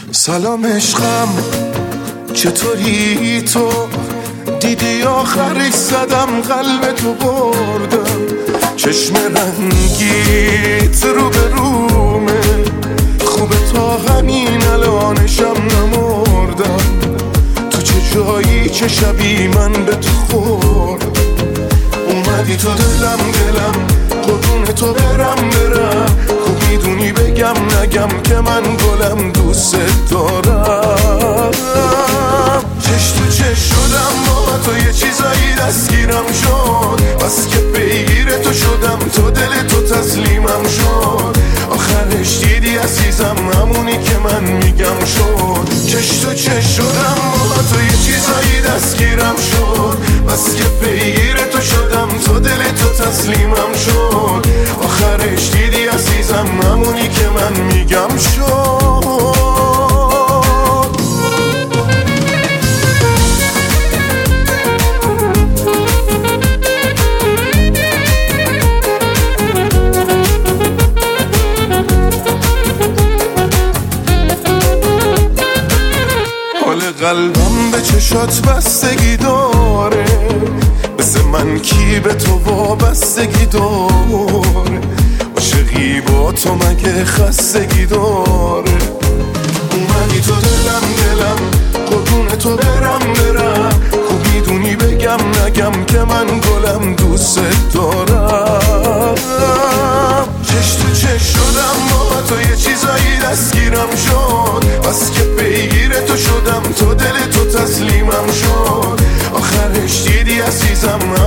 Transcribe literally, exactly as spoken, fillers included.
سلام عشقم، چطوری تو؟ دیدی آخرش زدم قلب تو بردم، چشم رنگیت رو به رومه، خوبه تا همین الانشم نمردم. تو چه جایی چه شبی من به تو خوردم، اومدی تو دلم دلم قربون تو برم برم. خوب میدونی بگم نگم که من گلم دوست دارم. چش تو چش شدم با تو یه چیزایی دستگیرم شد، بس که پیگیر تو شدم تو دل تو تسلیمم شد. آخرش دیدی عزیزم همونی که من میگم شد. چش تو چش شدم با تو یه چیزایی دستگیرم شد، بس که پیگیر تو شدم تو دل تو تسلیمم شد. آخرش دیدی عزیزم همونی که من میگم شد. قلبم به چشات بستگی داره، مثل من کی به تو وابستگی داره؟ عاشقی با تو مگه خستگی داره؟ اومدی تو دلم دلم قربون تو برم برم. خوب میدونی بگم نگم که من گلم دوست دارم. چش تو چش شدم با تو یه چیزایی دستگیرم شد، بس که پیگیر تو شدم تو دل تو تسلیمم شد. آخرش دیدی عزیزم